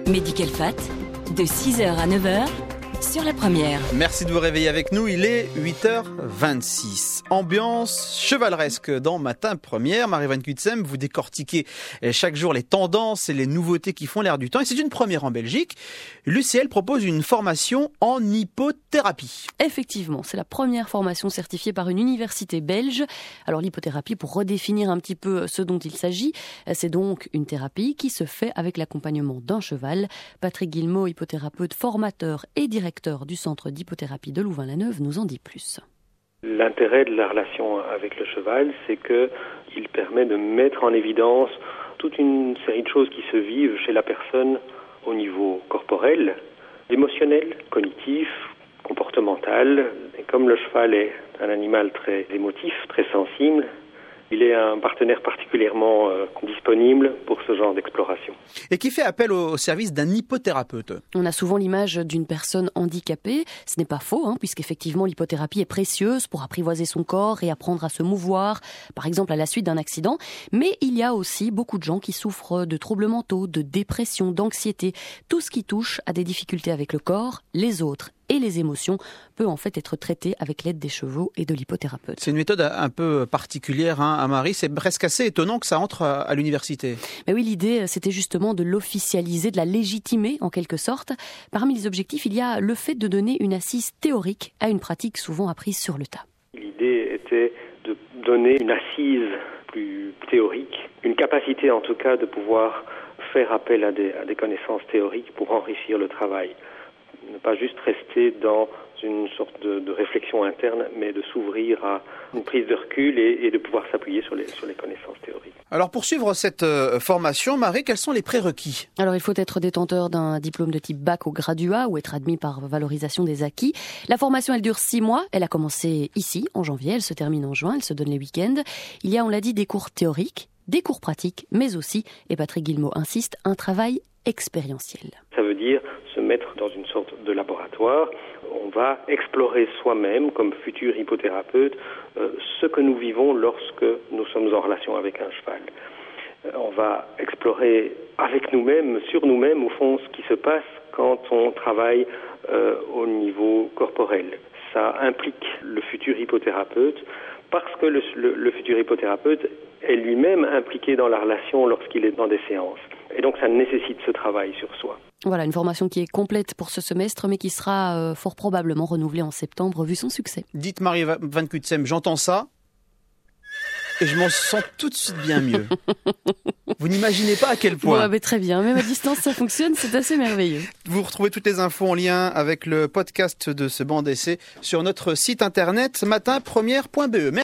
Medical Fat, de 6h à 9h, sur la première. Merci de vous réveiller avec nous, il est 8h26. Ambiance chevaleresque dans Matin Première. Marie Van Kutsem, vous décortiquez chaque jour les tendances et les nouveautés qui font l'air du temps. Et c'est une première en Belgique. L'UCL propose une formation en hypothérapie. Effectivement, c'est la première formation certifiée par une université belge. Alors l'hypothérapie, pour redéfinir un petit peu ce dont il s'agit, c'est donc une thérapie qui se fait avec l'accompagnement d'un cheval. Patrick Guillemot, hypothérapeute, formateur et directeur du centre d'hypothérapie de Louvain-la-Neuve, nous en dit plus. L'intérêt de la relation avec le cheval, c'est qu'il permet de mettre en évidence toute une série de choses qui se vivent chez la personne au niveau corporel, émotionnel, cognitif, comportemental. Et comme le cheval est un animal très émotif, très sensible, il est un partenaire particulièrement disponible pour ce genre d'exploration. Et qui fait appel au service d'un hypothérapeute. On a souvent l'image d'une personne handicapée. Ce n'est pas faux, puisqu'effectivement l'hypothérapie est précieuse pour apprivoiser son corps et apprendre à se mouvoir, par exemple à la suite d'un accident. Mais il y a aussi beaucoup de gens qui souffrent de troubles mentaux, de dépression, d'anxiété. Tout ce qui touche à des difficultés avec le corps, les autres et les émotions peut en fait être traité avec l'aide des chevaux et de l'hypothérapeute. C'est une méthode un peu particulière à Marie. C'est presque assez étonnant que ça entre à l'université. Mais oui, l'idée c'était justement de l'officialiser, de la légitimer en quelque sorte. Parmi les objectifs, il y a le fait de donner une assise théorique à une pratique souvent apprise sur le tas. L'idée était de donner une assise plus théorique, une capacité en tout cas de pouvoir faire appel à des connaissances théoriques pour enrichir le travail. Ne pas juste rester dans une sorte de réflexion interne, mais de s'ouvrir à une prise de recul et de pouvoir s'appuyer sur les connaissances théoriques. Alors pour suivre cette formation, Marie, quels sont les prérequis ? Alors il faut être détenteur d'un diplôme de type bac ou graduat ou être admis par valorisation des acquis. La formation elle dure 6 mois, elle a commencé ici en janvier, elle se termine en juin, elle se donne les week-ends. Il y a, on l'a dit, des cours théoriques, des cours pratiques, mais aussi, et Patrick Guillemot insiste, un travail expérientiel. Ça veut dire se mettre dans une sorte de laboratoire. On va explorer soi-même, comme futur hypothérapeute, ce que nous vivons lorsque nous sommes en relation avec un cheval. On va explorer avec nous-mêmes, sur nous-mêmes, au fond, ce qui se passe quand on travaille au niveau corporel. Ça implique le futur hypothérapeute parce que le futur hypothérapeute est lui-même impliqué dans la relation lorsqu'il est dans des séances. Et donc ça nécessite ce travail sur soi. Voilà, une formation qui est complète pour ce semestre, mais qui sera fort probablement renouvelée en septembre, vu son succès. Dites Marie Van Kutsem, j'entends ça et je m'en sens tout de suite bien mieux. Vous n'imaginez pas à quel point. Ouais, très bien, même à distance ça fonctionne, c'est assez merveilleux. Vous retrouvez toutes les infos en lien avec le podcast de ce banc d'essai sur notre site internet matinpremière.be.